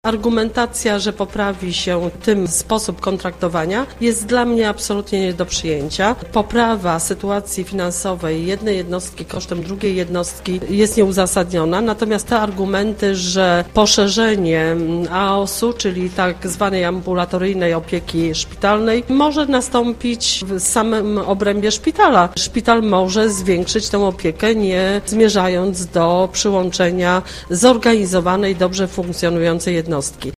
Argumentacja, że poprawi się tym sposób kontraktowania, jest dla mnie absolutnie nie do przyjęcia. Poprawa sytuacji finansowej jednej jednostki kosztem drugiej jednostki jest nieuzasadniona, natomiast te argumenty, że poszerzenie AOS-u, czyli tak zwanej ambulatoryjnej opieki szpitalnej, może nastąpić w samym obrębie szpitala. Szpital może zwiększyć tę opiekę, nie zmierzając do przyłączenia zorganizowanej, dobrze funkcjonującej jednostki.